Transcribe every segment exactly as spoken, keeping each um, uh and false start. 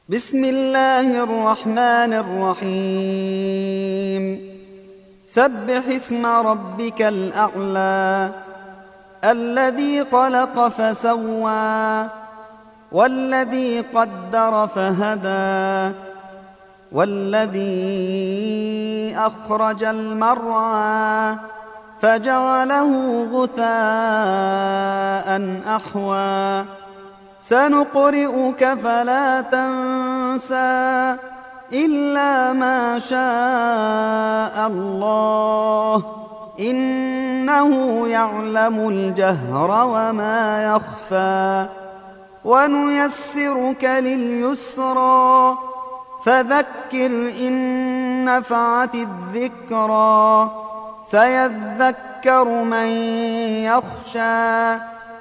بسم الله الرحمن الرحيم سبح اسم ربك الأعلى الذي خلق فسوى والذي قدر فهدى والذي أخرج المرعى فجعله غثاء أحوى سنقرئك فلا تنسى إلا ما شاء الله إنه يعلم الجهر وما يخفى ونيسرك لليسرى فذكر إن نفعت الذكرى سيذكر من يخشى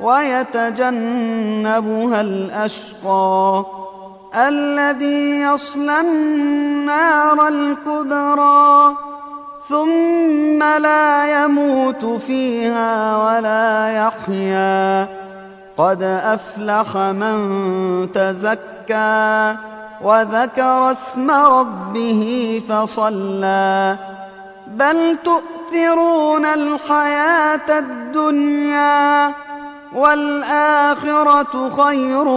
ويتجنبها الأشقى الذي يصلى النار الكبرى ثم لا يموت فيها ولا يحيا قد أفلح من تزكى وذكر اسم ربه فصلى بل تؤثرون الحياة الدنيا والآخرة خير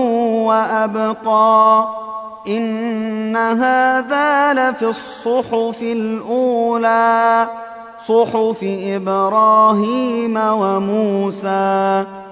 وأبقى إن هذا لفي الصحف الأولى صحف إبراهيم وموسى.